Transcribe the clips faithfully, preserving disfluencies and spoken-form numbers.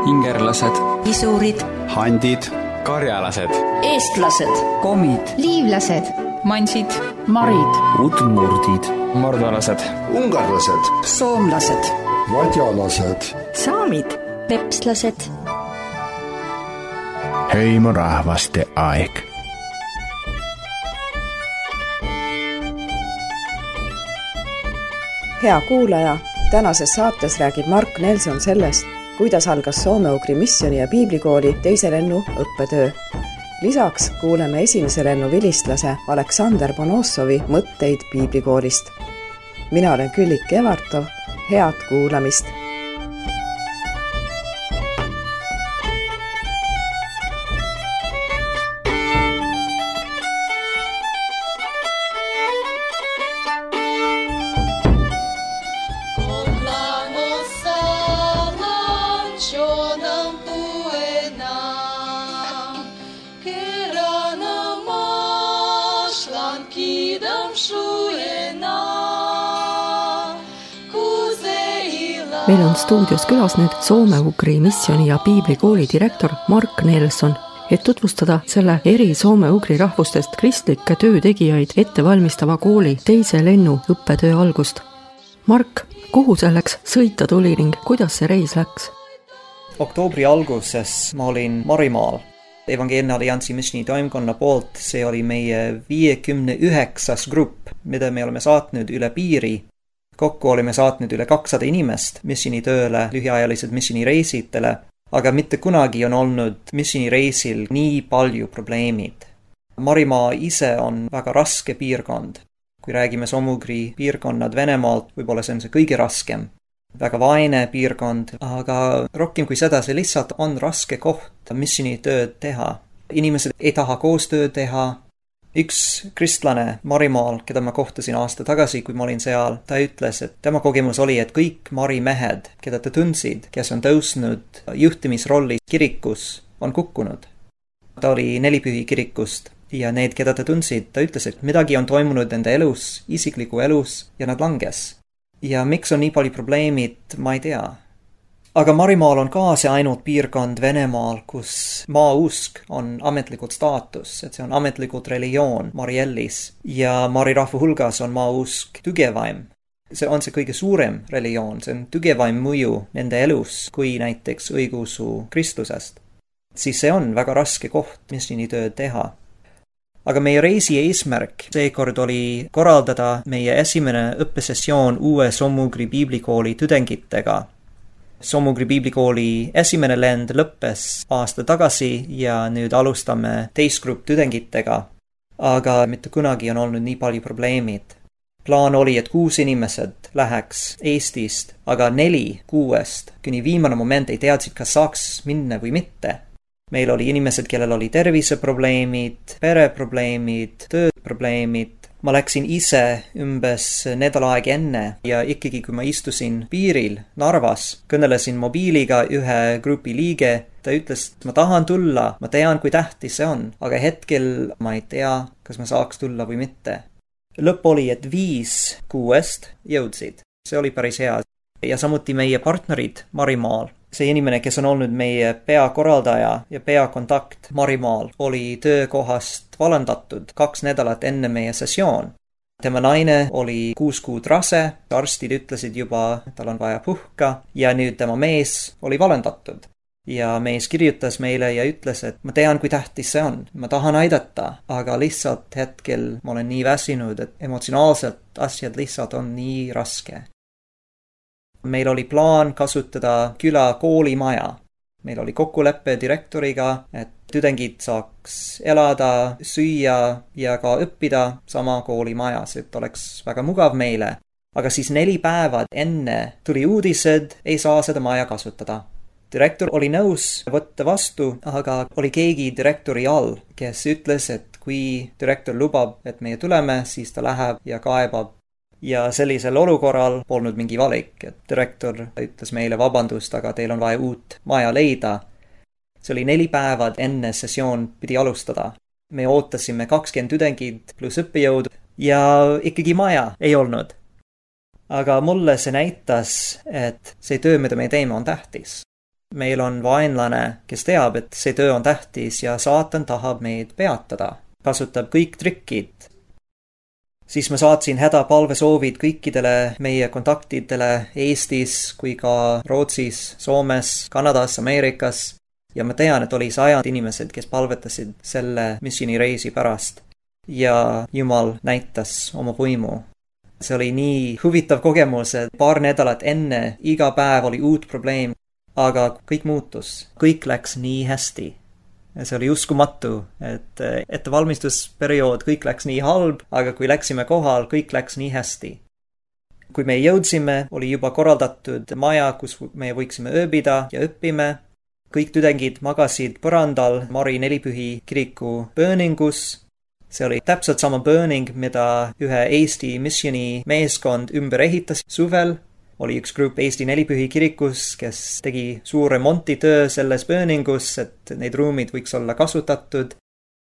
ingerlased, isurid, handid, karjalased, eestlased, komid, liivlased, mansid, marid, udmurdid, mordolased, ungarlased, soomlased, vadjalased, saamid, pepslased. hõimurahvaste aeg. Hea kuulaja, tänases saates räägib Mark Nelson sellest, kuidas algas soome-ugri missiooni ja piiblikooli teise lennu õppetöö. Lisaks kuuleme esimese lennu vilistlase Aleksander Ponossovi mõtteid piiblikoolist. Mina olen Küllik Evartov, head kuulamist! Meil on stuudios külas nüüd Soome-Ugri missiooni ja piiblikooli direktor Mark Nelson, et tutvustada selle eri Soome-Ugri rahvustest kristlikke töötegijaid ettevalmistava kooli teise lennu õppetöö algust. Mark, kuhu selleks sõita tuli ning kuidas see reis läks? Oktoobri alguses ma olin Marimaal. Evangeelne Alliansi missiooni toimkonna poolt see oli meie viiekümne üheksas grupp, mida me oleme saatnud üle piiri. Kokku olime saatnud üle kakssada inimest missioonitööle, lühiajalised missioonireisitele, aga mitte kunagi on olnud missioonireisil nii palju probleemid. Marimaa ise on väga raske piirkond. Kui räägime Soome-Ugri piirkonnad Venemaalt, võib-olla see on see kõige raskem. Väga vaene piirkond, aga rohkem kui seda, see lihtsalt on raske koht missioonitööd teha. Inimesed ei taha koostööd teha. Üks kristlane Marimaal, keda ma kohtasin aasta tagasi, kui ma olin seal, ta ütles, et tema kogemus oli, et kõik marimehed, keda ta tundsid, kes on tõusnud juhtimisrolli kirikus, on kukkunud. Ta oli nelipühi kirikust ja need, keda ta tundsid, ta ütles, et midagi on toimunud nende elus, isikliku elus ja nad langes. Ja miks on nii palju probleemid, ma ei tea. Aga Marimaal on ka see ainult piirkond Venemaal, kus maausk on ametlikult staatus, et see on ametlikult religioon Mariellis ja Mari rahva hulgas on maausk tugevaim. See on see kõige suurem religioon, see on tugevaim mõju nende elus kui näiteks õigusu Kristusest. Siis see on väga raske koht, mis nii tööd teha. Aga meie reisi eesmärk seekord oli korraldada meie esimene õppesessioon uue Soome-Ugri piiblikooli tudengitega. Soome-Ugri piiblikooli esimene lend lõppes aasta tagasi ja nüüd alustame teist grupp tudengitega, aga mitte kunagi on olnud nii palju probleemid. Plaan oli, et kuus inimesed läheks Eestist, aga neli kuuest kuni viimane moment ei teadsid, kas saaks minna või mitte. Meil oli inimesed, kellel oli terviseprobleemid, pereprobleemid, tööprobleemid. Ma läksin ise umbes nädal aeg enne ja ikkagi kui ma istusin piiril Narvas, kõnelesin mobiiliga ühe grupi liige, ta ütles, et ma tahan tulla, ma tean, kui tähtis see on, aga hetkel ma ei tea, kas ma saaks tulla või mitte. Lõpp oli, et viis kuuest jõudsid, see oli päris hea. Ja samuti meie partnerid Marimaal. See inimene, kes on olnud meie peakorraldaja ja peakontakt Marimaal, oli töökohast valendatud kaks nädalat enne meie sessioon. Tema naine oli kuus kuud rase, arstid ütlesid juba, et tal on vaja puhka ja nüüd tema mees oli valendatud. Ja mees kirjutas meile ja ütles, et ma tean, kui tähtis see on. Ma tahan aidata, aga lihtsalt hetkel ma olen nii väsinud, et emotsionaalselt asjad lihtsalt on nii raske. Meil oli plaan kasutada küla koolimaja. Meil oli kokkuleppe direktoriga, et tudengid saaks elada, süüa ja ka õppida sama koolimajas, et oleks väga mugav meile. Aga siis neli päeva enne tuli uudised, ei saa seda maja kasutada. Direktor oli nõus võtta vastu, aga oli keegi direktori all, kes ütles, et kui direktor lubab, et meie tuleme, siis ta läheb ja kaebab. Ja sellisel olukorral polnud mingi valik, et direktor ütles meile vabandust, aga teil on vaja uut maja leida. See oli neli päevad enne sessioon pidi alustada. Me ootasime kakskümmend tudengid pluss õppejõud ja ikkagi maja ei olnud. Aga mulle see näitas, et see töö, mida me teeme, on tähtis. Meil on vaenlane, kes teab, et see töö on tähtis ja saatan tahab meid peatada, kasutab kõik trikid. Siis ma saatsin hädapalvesoovid kõikidele meie kontaktidele Eestis kui ka Rootsis, Soomes, Kanadas, Ameerikas ja ma tean, et oli sajad inimesed, kes palvetasid selle missioonireisi pärast ja Jumal näitas oma võimu. See oli nii huvitav kogemus, et paar nädalat enne iga päev oli uut probleem, aga kõik muutus, kõik läks nii hästi. See oli uskumatu, et ettevalmistusperiood kõik läks nii halb, aga kui läksime kohal, kõik läks nii hästi. Kui me jõudsime, oli juba korraldatud maja, kus me võiksime ööbida ja õppime. Kõik tudengid magasid põrandal Mari Nelipühi kiriku pööningus. See oli täpselt sama pööning, mida ühe Eesti missioni meeskond ümber ehitas suvel. Oli üks grupp Eesti Nelipühi kirikus, kes tegi suur remontitöö selles pööningus, et neid ruumid võiks olla kasutatud.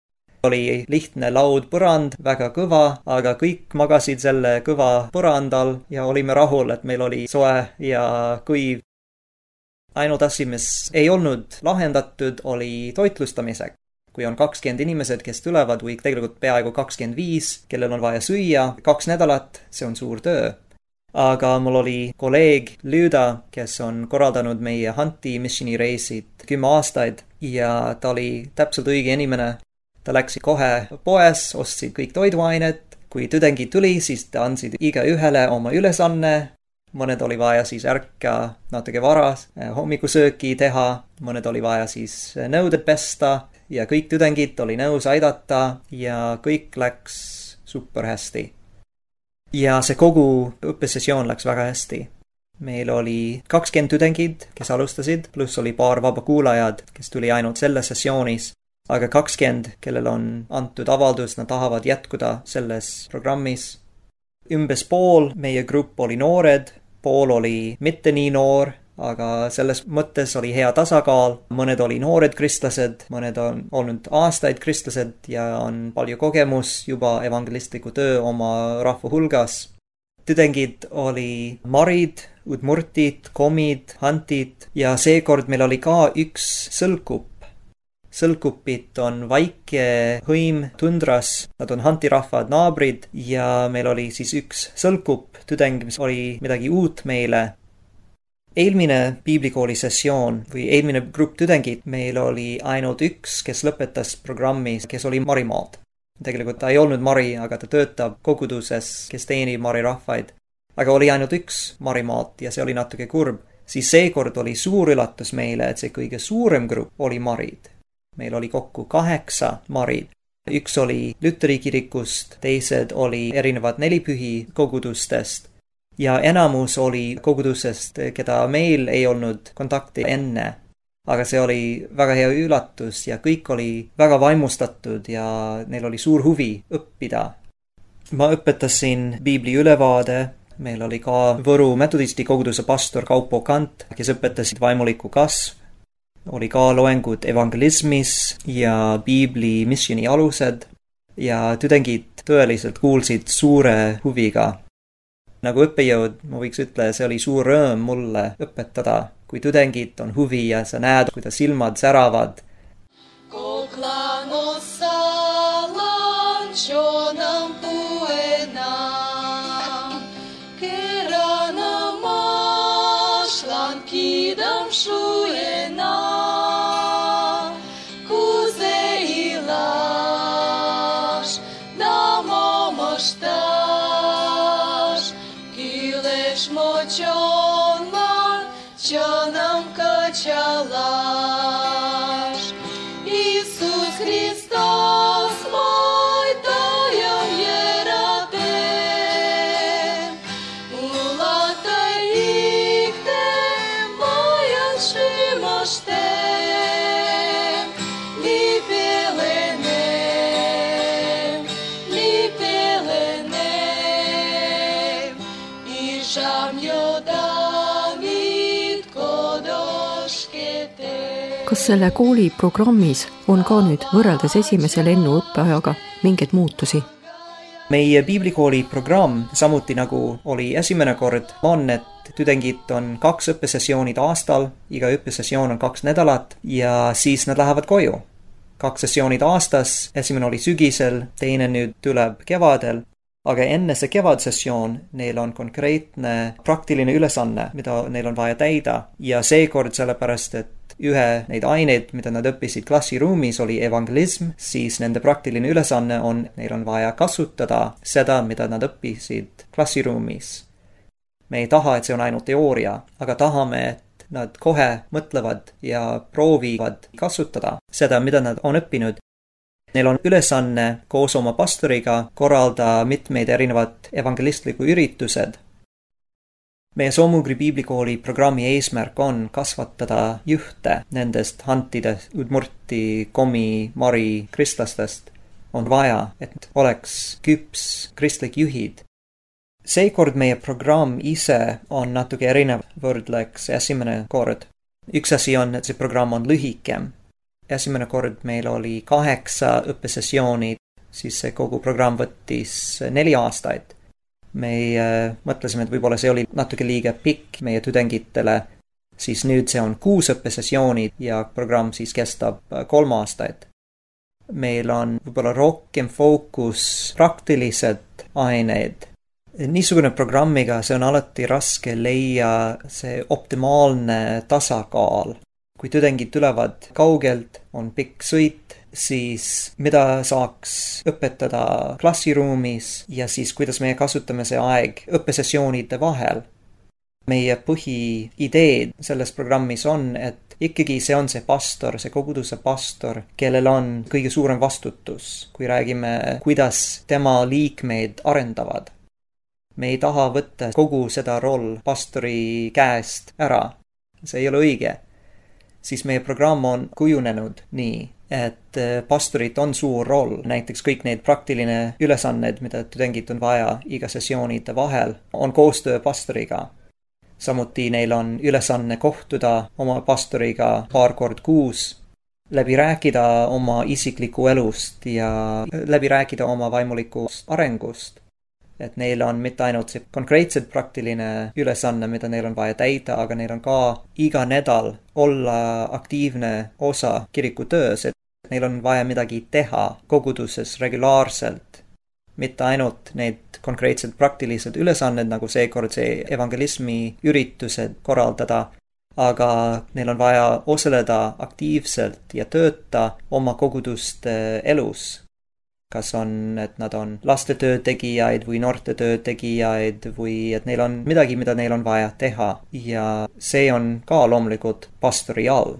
Oli lihtne laud põrand, väga kõva, aga kõik magasid selle kõva põrandal ja olime rahul, et meil oli soe ja kuiv. Ainult asi, mis ei olnud lahendatud, oli toitlustamisega. Kui on kakskümmend inimesed, kes tulevad, või tegelikult peaaegu kakskümmend viis, kellel on vaja süüa kaks nädalat, see on suur töö. Aga mul oli kolleeg Lüüda, kes on korraldanud meie Hanti missioonireisid kümme aastaid ja ta oli täpselt õige inimene. Ta läksid kohe poes, ostsid kõik toiduained. Kui tudengid tuli, siis ta andsid iga ühele oma ülesanne. Mõned oli vaja siis ärka natuke varas, hommikusööki teha. Mõned oli vaja siis nõuded pesta ja kõik tudengid oli nõus aidata ja kõik läks super hästi. Ja see kogu õppesessioon läks väga hästi. Meil oli kakskümmend tudengid, kes alustasid, pluss oli paar vabakuulajad, kes tuli ainult selle sessioonis. Aga kakskümmend, kellel on antud avaldus, nad tahavad jätkuda selles programmis. Umbes pool meie grupp oli noored, pool oli mitte nii noor, aga selles mõttes oli hea tasakaal. Mõned oli noored kristlased, mõned on olnud aastaid kristlased ja on palju kogemus juba evangelistliku töö oma rahva hulgas. Tudengid oli marid, udmurtid, komid, hantid ja seekord meil oli ka üks sõlkup. Sõlkupid on väike hõim tundras, nad on hantirahvad naabrid ja meil oli siis üks sõlkup tudeng, mis oli midagi uut meile. Eelmine piiblikooli sessioon või eelmine grupp tudengid, meil oli ainult üks, kes lõpetas programmi, kes oli Marimaalt. Tegelikult ta ei olnud Mari, aga ta töötab koguduses, kes teenib Mari rahvaid. Aga oli ainult üks Marimaalt ja see oli natuke kurb. Siis seekord oli suur üllatus meile, et see kõige suurem grupp oli Marid. Meil oli kokku kaheksa Marid. Üks oli Lüteri kirikust, teised oli erinevad nelipühi kogudustest. Ja enamus oli kogudusest, keda meil ei olnud kontakti enne. Aga see oli väga hea üllatus ja kõik oli väga vaimustatud ja neil oli suur huvi õppida. Ma õpetasin Biibli ülevaade. Meil oli ka Võru metodisti koguduse pastor Kaupo Kant, kes õpetasid vaimulikku kasv. Oli ka loengud evangelismis ja Biibli missiooni alused ja tudengid tõeliselt kuulsid suure huviga. Nagu õppejõud, ma võiks ütle, see oli suur rõõm mulle õpetada, kui tudengid on huvi ja sa näed, kuidas silmad säravad. Kas selle kooli programmis on ka nüüd võrreldes esimese lennu õppeajaga mingeid muutusi? Meie piiblikooli programm, samuti nagu oli esimene kord, on, et tudengid on kaks õppesessioonid aastal, iga õppesessioon on kaks nädalat ja siis nad lähevad koju. Kaks sessioonid aastas, esimene oli sügisel, teine nüüd tuleb kevadel, aga enne see kevadsessioon neil on konkreetne praktiline ülesanne, mida neil on vaja täida ja seekord sellepärast, et ühe neid aineid, mida nad õppisid klassiruumis, oli evangelism, siis nende praktiline ülesanne on, neil on vaja kasutada seda, mida nad õppisid klassiruumis. Me ei taha, et see on ainult teooria, aga tahame, et nad kohe mõtlevad ja proovivad kasutada seda, mida nad on õppinud. Neil on ülesanne koos oma pastoriga korralda mitmeid erinevad evangelistliku üritused. Meie Soome-ugri piiblikooli programmi eesmärk on kasvatada juhte nendest hantidest, udmurti, komi, mari kristlastest. On vaja, et oleks küps kristlik juhid. Seekord meie programm ise on natuke erinev võrdleks esimene kord. Üks asi on, et see programm on lühikem. Esimene kord meil oli kaheksa õppesessiooni, siis see kogu programm võttis neli aastaid. Me mõtlesime, et võib-olla see oli natuke liiga pikk meie tudengitele, siis nüüd see on kuus õppesessiooni ja programm siis kestab kolm aastaid. Meil on võib-olla rohkem fookus praktilised aineid. Niisugune programmiga see on alati raske leia see optimaalne tasakaal. Kui tudengid tulevad kaugelt, on pikk sõit, siis mida saaks õpetada klassiruumis ja siis kuidas meie kasutame see aeg õppesessioonide vahel. Meie põhiideed selles programmis on, et ikkagi see on see pastor, see koguduse pastor, kellel on kõige suurem vastutus, kui räägime, kuidas tema liikmeid arendavad. Me ei taha võtta kogu seda roll pastori käest ära. See ei ole õige. Siis meie programm on kujunenud nii, et pastorit on suur roll. Näiteks kõik need praktiline ülesanned, mida tudengid on vaja iga sessioonide vahel, on koostöö pastoriga. Samuti neil on ülesanne kohtuda oma pastoriga paar kord kuus, läbi rääkida oma isikliku elust ja läbi rääkida oma vaimulikust arengust. Et neil on mitte ainult see konkreetselt praktiline ülesanne, mida neil on vaja täida, aga neil on ka iga nädal olla aktiivne osa kirikutöös, et neil on vaja midagi teha koguduses regulaarselt. Mitte ainult need konkreetsed praktilised ülesanned, nagu seekord see evangelismi üritused korraldada, aga neil on vaja osaleda aktiivselt ja tööta oma koguduste elus. Kas on, et nad on lastetöö tegijaid või noorte töö tegijaid või et neil on midagi, mida neil on vaja teha ja see on ka loomulikult pastori all.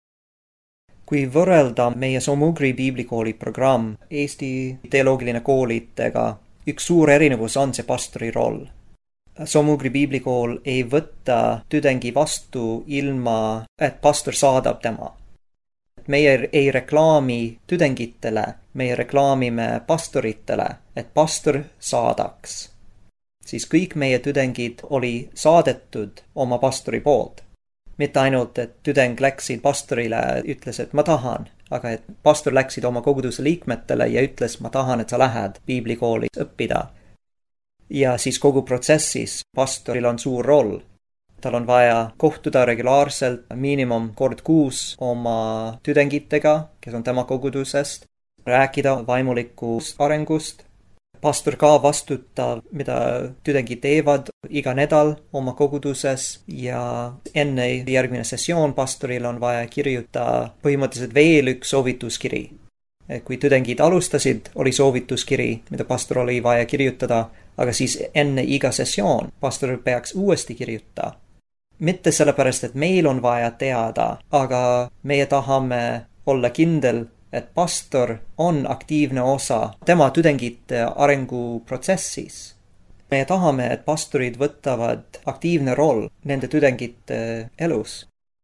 Kui võrrelda meie Soome-ugri piiblikooli programm Eesti teoloogiline koolitega, üks suur erinevus on see pastori roll. Soome-ugri piiblikool ei võtta tudengi vastu ilma, et pastor saadab tema. Meie ei reklaami tudengitele, meie reklaamime pastoritele, et pastor saadaks. Siis kõik meie tudengid oli saadetud oma pastori poolt. Mitte ainult, et tudeng läksid pastorile, ütles, et ma tahan, aga et pastor läksid oma koguduse liikmetele ja ütles, ma tahan, et sa lähed piiblikooli õppida. Ja siis kogu protsessis pastoril on suur roll. Tal on vaja kohtuda regulaarselt miinimum kord kuus oma tudengitega, kes on tema kogudusest, rääkida vaimulikust arengust. Pastor ka vastutab, mida tudengid teevad iga nädal oma koguduses ja enne järgmine sessioon pastoril on vaja kirjutada põhimõtteliselt veel üks soovituskiri. Kui tudengid alustasid, oli soovituskiri, mida pastor oli vaja kirjutada, aga siis enne iga sessioon pastor peaks uuesti kirjutada. Mitte sellepärast, et meil on vaja teada, aga meie tahame olla kindel, et pastor on aktiivne osa tema tudengite arenguprotsessis. Me tahame, et pastorid võtavad aktiivne roll nende tudengite elus.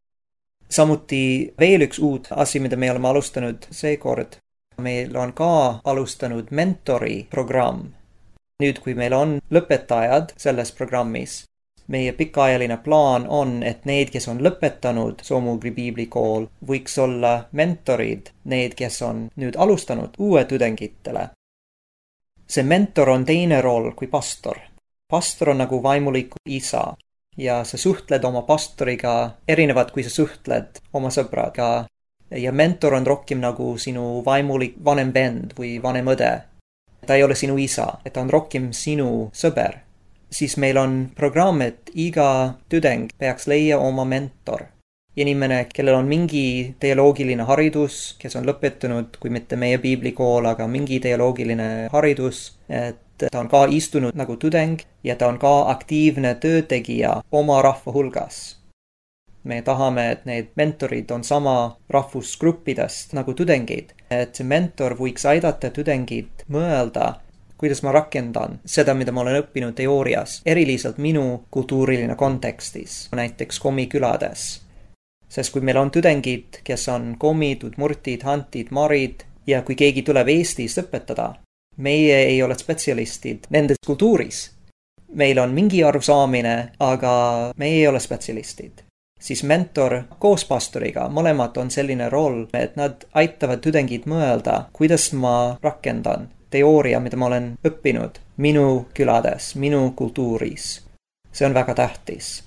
Samuti veel üks uut asi, mida me oleme alustanud seekord. Meil on ka alustanud mentori programm. Nüüd, kui meil on lõpetajad selles programmis, meie pikaajaline plaan on, et need, kes on lõpetanud Soome-ugri piiblikool, võiks olla mentorid, need, kes on nüüd alustanud uue tudengitele. See mentor on teine roll kui pastor. Pastor on nagu vaimuliku isa ja sa suhtled oma pastoriga erinevad, kui sa suhtled oma sõbraga. Ja mentor on rohkem nagu sinu vaimulik vanem vend või vanem õde. Ta ei ole sinu isa, et ta on rohkem sinu sõber. Siis meil on programm, et iga tudeng peaks leia oma mentor. Inimene, kellel on mingi teoloogiline haridus, kes on lõpetanud, kui mitte meie piiblikool, aga mingi teoloogiline haridus, et ta on ka istunud nagu tudeng ja ta on ka aktiivne töötegija oma rahva hulgas. Me tahame, et need mentorid on sama rahvusgruppidest nagu tudengid, et see mentor võiks aidata tudengid mõelda, kuidas ma rakendan seda, mida ma olen õppinud teoorias, eriliselt minu kultuuriline kontekstis, näiteks komikülades. Sest kui meil on tudengid, kes on komid, udmurtid, hantid, marid ja kui keegi tuleb Eestis õpetada, meie ei ole spetsialistid nendes kultuuris. Meil on mingi arusaamine, aga me ei ole spetsialistid. Siis mentor koos pastoriga, mõlemad on selline roll, et nad aitavad tudengid mõelda, kuidas ma rakendan teooria, mida ma olen õppinud minu külades, minu kultuuris. See on väga tähtis.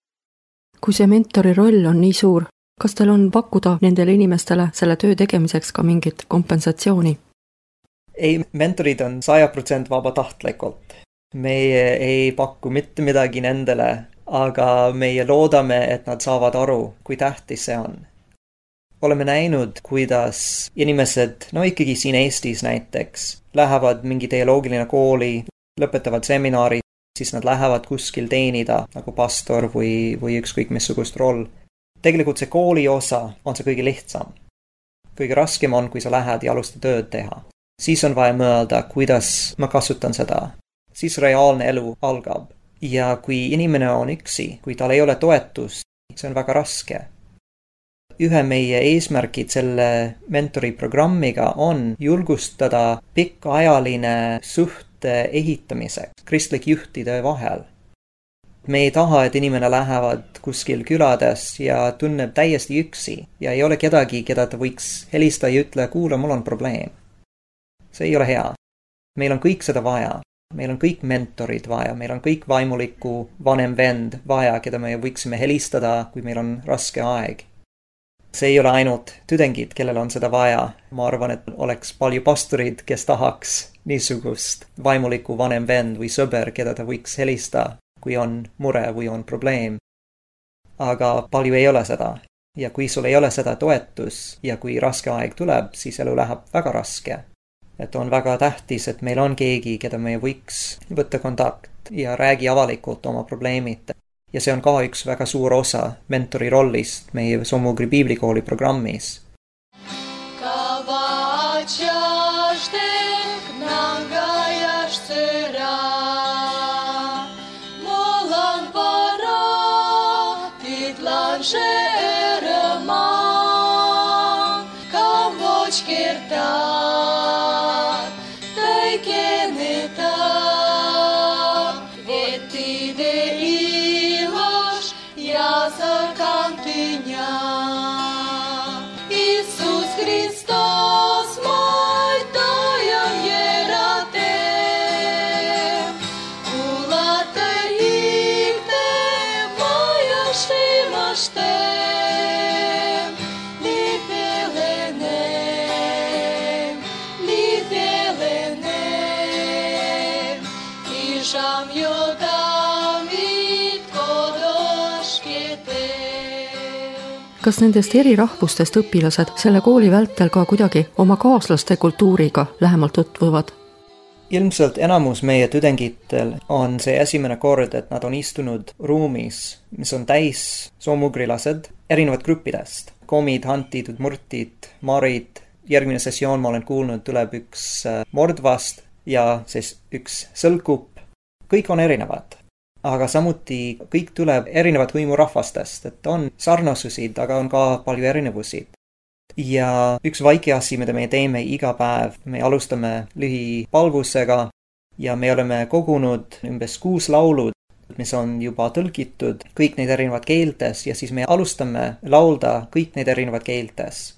Kui see mentori roll on nii suur, kas teil on pakkuda nendele inimestele selle töö tegemiseks ka mingit kompensatsiooni? Ei, mentorid on saja protsent vabatahtlikult. Meie ei pakku mitte midagi nendele, aga meie loodame, et nad saavad aru, kui tähtis see on. Oleme näinud, kuidas inimesed, no ikkagi siin Eestis näiteks, lähevad mingi teoloogiline kooli, lõpetavad seminari, siis nad lähevad kuskil teenida nagu pastor või, või ükskõik missugust roll. Tegelikult see kooli osa on see kõige lihtsam. Kõige raskem on, kui sa lähed ja alustad tööd teha. Siis on vaja mõelda, kuidas ma kasutan seda. Siis reaalne elu algab. Ja kui inimene on üksi, kui tal ei ole toetust, see on väga raske. Ühe meie eesmärgid selle mentoriprogrammiga on julgustada pikaajaline suhte ehitamiseks kristlik juhtide vahel. Me ei taha, et inimene lähevad kuskil külades ja tunneb täiesti üksi ja ei ole kedagi, keda ta võiks helistada ja ütle, kuule, mul on probleem. See ei ole hea. Meil on kõik seda vaja. Meil on kõik mentorid vaja, meil on kõik vaimuliku vanem vend vaja, keda me võiksime helistada, kui meil on raske aeg. See ei ole ainult tudengid, kellel on seda vaja. Ma arvan, et oleks palju pastorid, kes tahaks niisugust vaimuliku vanem vend või sõber, keda ta võiks helistada, kui on mure või on probleem. Aga palju ei ole seda. Ja kui sul ei ole seda toetus ja kui raske aeg tuleb, siis elu läheb väga raske. Et on väga tähtis, et meil on keegi, keda me võiks võtta kontakt ja räägi avalikult oma probleemid. Ja see on ka üks väga suur osa mentori rollist meie Soome-ugri piiblikooli programmis. Kas nendest eri rahvustest õpilased selle kooli vältel ka kuidagi oma kaaslaste kultuuriga lähemalt tutvuvad? Ilmselt enamus meie tudengitel on see esimene kord, et nad on istunud ruumis, mis on täis soomugrilased erinevad gruppidest. Komid, hantid, udmurtid, marid. Järgmine sessioon ma olen kuulnud, tuleb üks Mordvast ja siis üks Sõlkup. Kõik on erinevad. Aga samuti kõik tuleb erinevad hõimurahvastest, et on sarnasusid, aga on ka palju erinevusid. Ja üks väike asi, mida me teeme iga päev, me alustame lühipalvusega ja me oleme kogunud umbes kuus laulud, mis on juba tõlgitud kõik need erinevad keeltes ja siis me alustame laulda kõik need erinevad keeltes.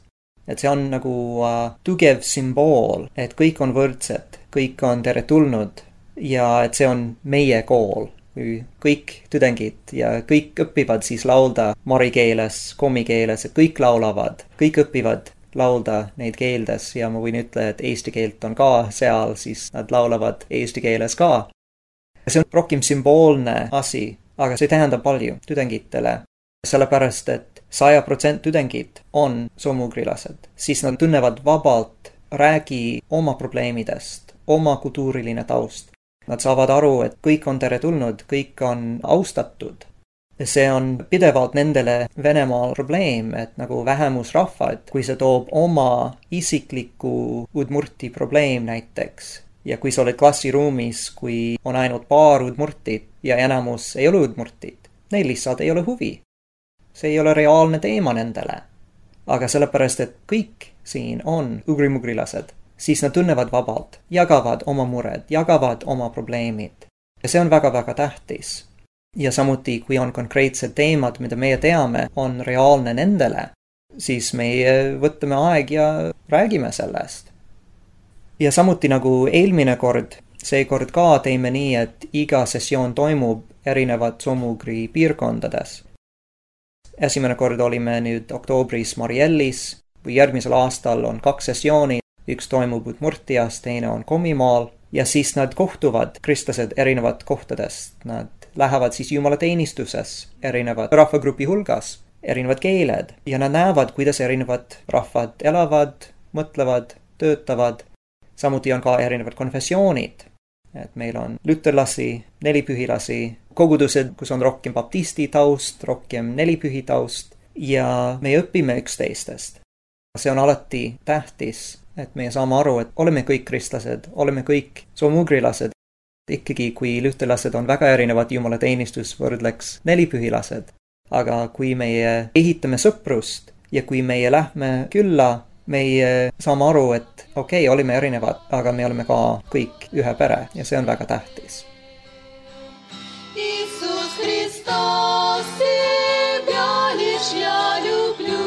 et see on nagu uh, tugev sümbool, et kõik on võrdsed, kõik on teretulnud ja et see on meie kool. Kõik tudengid ja kõik õpivad siis laulda mari keeles, komi keeles, et kõik laulavad, kõik õpivad laulda neid keeldes ja ma võin ütle, et eesti keelt on ka seal, siis nad laulavad eesti keeles ka. See on rohkem sümboolne asi, aga see tähendab palju tudengitele, sellepärast et saja protsent tudengid on soome-ugrilased, siis nad tunnevad vabalt räägi oma probleemidest, oma kultuuriline taust. Nad saavad aru, et kõik on teretulnud, kõik on austatud. See on pidevalt nendele Venemaal probleem, et nagu vähemusrahvad, kui see toob oma isikliku udmurti probleem näiteks. Ja kui sa oled klassiruumis, kui on ainult paar udmurtit ja enamus ei ole udmurtit, neil lihtsalt ei ole huvi. See ei ole reaalne teema nendele. Aga sellepärast, et kõik siin on ugrimugrilased, siis nad tunnevad vabalt, jagavad oma mured, jagavad oma probleemid. Ja see on väga-väga tähtis. Ja samuti, kui on konkreetsed teemad, mida meie teame, on reaalne nendele, siis meie võtame aeg ja räägime sellest. Ja samuti nagu eelmine kord, seekord ka teeme nii, et iga sessioon toimub erinevad soome-ugri piirkondades. Esimene kord olime nüüd oktoobris Mariellis, või järgmisel aastal on kaks sessiooni, üks toimub Udmurtias, teine on Komimaal, ja siis nad kohtuvad kristlased erinevad kohtadest. Nad lähevad siis jumalateenistuses erinevad rahvagrupi hulgas, erinevad keeled, ja nad näevad, kuidas erinevad rahvad elavad, mõtlevad, töötavad. Samuti on ka erinevad konfessioonid, et meil on lüterlasi, nelipühilasi, kogudused, kus on rohkem baptisti taust, rohkem nelipühi taust, ja me õpime üksteistest. See on alati tähtis, et me saame aru, et oleme kõik kristlased, oleme kõik soome-ugrilased. Ikkagi, kui lühterlased on väga erinevad jumalateenistus võrdleks nelipühilased. Aga kui meie ehitame sõprust ja kui meie lähme külla, meie saame aru, et okei, okay, olime erinevad, aga me oleme ka kõik ühe pere ja see on väga tähtis. Iisus Hristos, тебя лишь я люблю.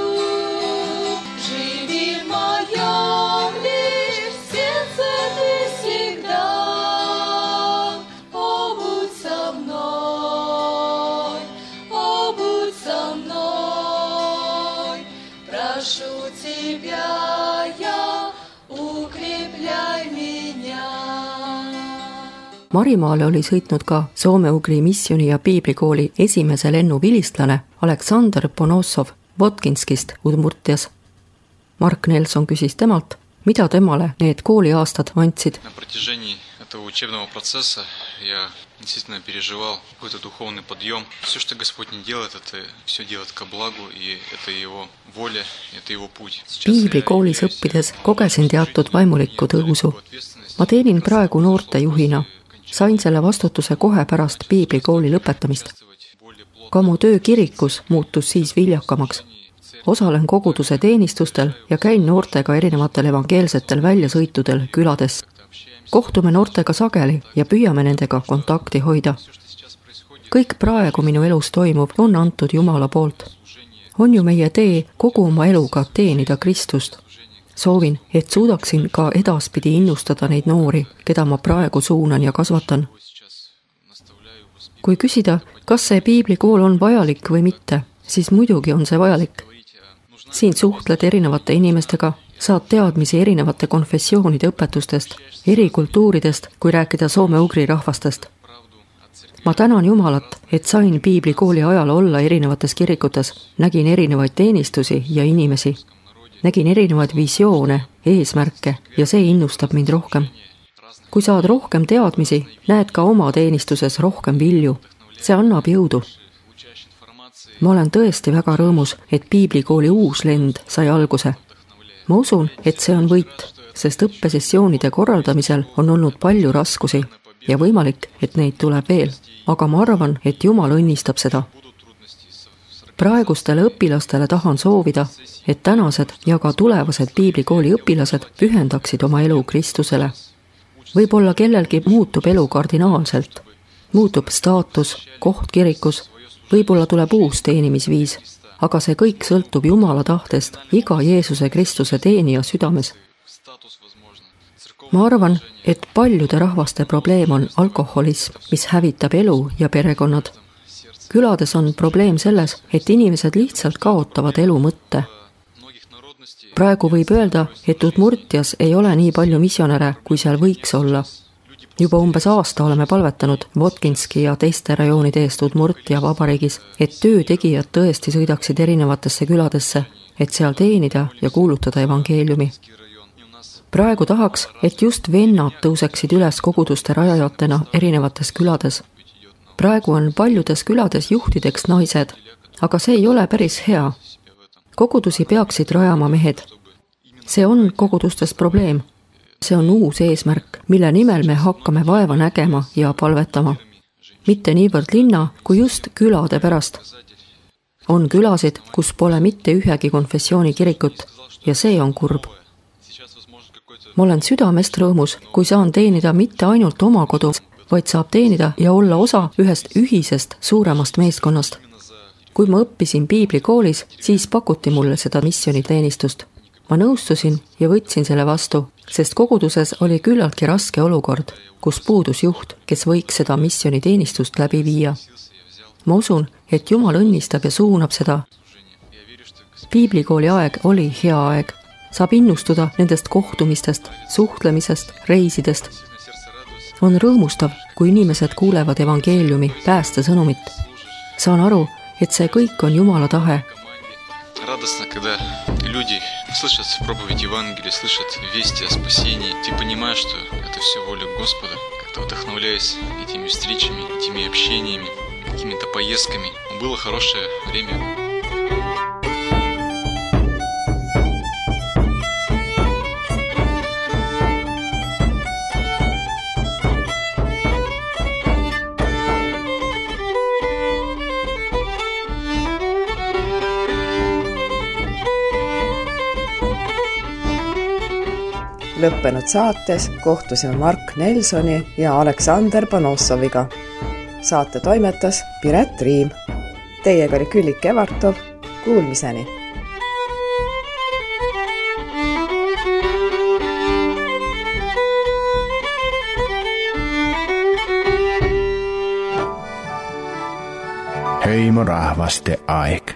Живи в моем лишь сердце ты всегда. О, будь со мной, о, будь со мной. Прошу тебя я, укрепляй меня. Marimaale oli sõitnud ka soome-ugri missiooni ja piiblikooli esimese lennu vilistlane Aleksandr Ponossov Votkinskist Udmurtias. Mark Nelson küsis temalt, mida temale need kooliaastad andsid. На протяжении этого учебного процесса я действительно переживал какой-то духовный подъем. Все, что Господь не делает, это все делает ко благу, и это Его воля, это Его путь. Piiblikoolis õppides kogesin teatud vaimulikku tõusu. Ma teenin praegu noorte juhina. Sain selle vastutuse kohe pärast piiblikooli lõpetamist. Ka mu töö kirikus muutus siis viljakamaks. Osalen koguduse teenistustel ja käin noortega erinevatel evangeelsetel väljasõitudel külades. Kohtume noortega sageli ja püüame nendega kontakti hoida. Kõik praegu minu elus toimuv on antud Jumala poolt. On ju meie tee kogu oma eluga teenida Kristust. Soovin, et suudaksin ka edaspidi innustada neid noori, keda ma praegu suunan ja kasvatan. Kui küsida, kas see piiblikool on vajalik või mitte, siis muidugi on see vajalik. Siin suhtled erinevate inimestega, saad teadmisi erinevate konfessioonide õpetustest, eri kultuuridest, kui rääkida soome-ugri rahvastest. Ma tänan Jumalat, et sain piiblikooli ajal olla erinevates kirikutes, nägin erinevaid teenistusi ja inimesi. Nägin erinevaid visioone, eesmärke ja see innustab mind rohkem. Kui saad rohkem teadmisi, näed ka oma teenistuses rohkem vilju. See annab jõudu. Ma olen tõesti väga rõõmus, et piiblikooli uus lend sai alguse. Ma usun, et see on võit, sest õppesessioonide korraldamisel on olnud palju raskusi ja võimalik, et neid tuleb veel. Aga ma arvan, et Jumal õnnistab seda. Praegustele õpilastele tahan soovida, et tänased ja ka tulevased piiblikooli õpilased pühendaksid oma elu Kristusele. Võib-olla kellelgi muutub elu kardinaalselt. Muutub staatus, koht kirikus, võib-olla tuleb uus teenimisviis. aga see kõik sõltub Jumala tahtest iga Jeesuse Kristuse teenija südames. Ma arvan, et paljude rahvaste probleem on alkoholism, mis hävitab elu ja perekonnad. Külades on probleem selles, et inimesed lihtsalt kaotavad elu mõtte. Praegu võib öelda, et Udmurtias ei ole nii palju missionäre, kui seal võiks olla. Juba umbes aasta oleme palvetanud Votkinski ja teiste rajoonide eest Udmurtia vabariigis, et töötegijad tõesti sõidaksid erinevatesse küladesse, et seal teenida ja kuulutada evangeeliumi. Praegu tahaks, et just vennad tõuseksid üles koguduste rajajatena erinevates külades. Praegu on paljudes külades juhtideks naised, aga see ei ole päris hea. Kogudusi peaksid rajama mehed. See on kogudustes probleem. See on uus eesmärk, mille nimel me hakkame vaeva nägema ja palvetama. Mitte niivõrd linna, kui just külade pärast. On külasid, kus pole mitte ühegi konfessiooni kirikut ja see on kurb. Ma olen südamest rõõmus, kui saan teenida mitte ainult oma kodus, vaid saab teenida ja olla osa ühest ühisest suuremast meeskonnast. Kui ma õppisin piiblikoolis, siis pakuti mulle seda missioniteenistust. Ma nõustusin ja võtsin selle vastu, sest koguduses oli küllaltki raske olukord, kus puudus juht, kes võiks seda missioniteenistust läbi viia. Ma usun, et Jumal õnnistab ja suunab seda. Piiblikooli aeg oli hea aeg. Saab innustuda nendest kohtumistest, suhtlemisest, reisidest. On rõõmustav, kui inimesed kuulevad evangeeliumi, pääste sõnumit. Saan aru, et see kõik on Jumala tahe. Радостно, когда люди слышат проповедь Евангелия, слышат вести о спасении. Ты понимаешь, что это все воля Господа. Как-то вдохновляясь этими встречами, этими общениями, какими-то поездками. Было хорошее время. Lõppenud saates kohtusime Mark Nelsoni ja Aleksander Panossoviga. Saate toimetas Piret Riim. Teiega oli Küllik Evartov. Kuulmiseni! Heimo rahvaste aik.